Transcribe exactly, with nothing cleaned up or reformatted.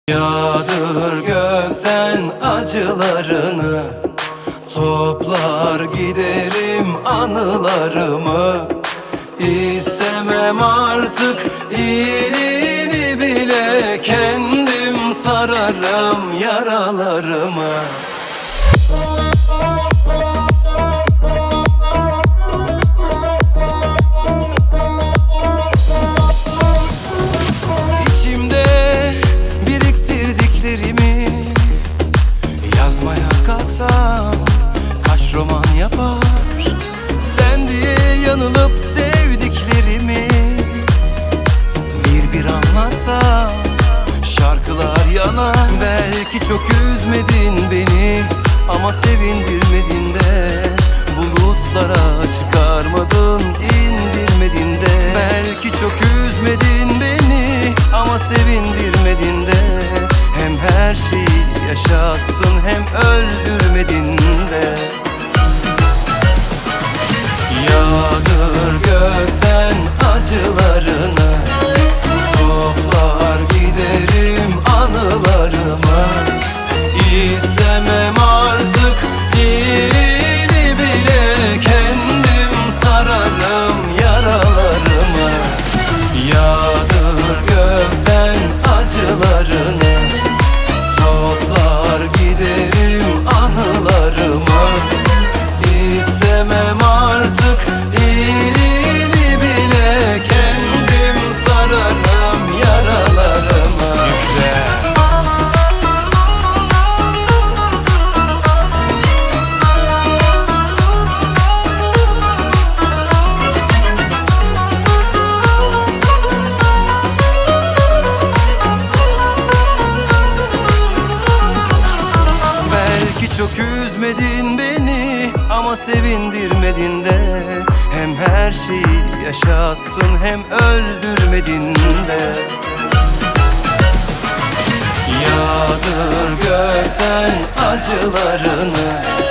Yağdır gökten acılarını, toplar giderim anılarımı. İstemem artık iyiliğini bile, kendim sararım yaralarımı. Yazmaya kalksam kaç roman yapar, sen diye yanılıp sevdiklerimi bir bir anlatsam şarkılar yanar. Belki çok üzmedin beni ama sevindirmedin de, bulutlara çıkarmadın indirmedin de. Belki çok üzmedin beni ama sevindirmedin de, hem her şeyi yaşattın hem öldürmedin de. Yağdır gökten acılarını, toplar giderim anılarımı. İstemem artık iyiliğini bile, kendim sararım yaralarımı. Yağdır gökten acılarını, toplar giderim anılarımı. İstemem artık iyiliğini bile, kendim sararım yaralarımı. Yükle. Çok üzmedin beni ama sevindirmedin de, hem her şeyi yaşattın hem öldürmedin de. Yağdır gökten acılarını,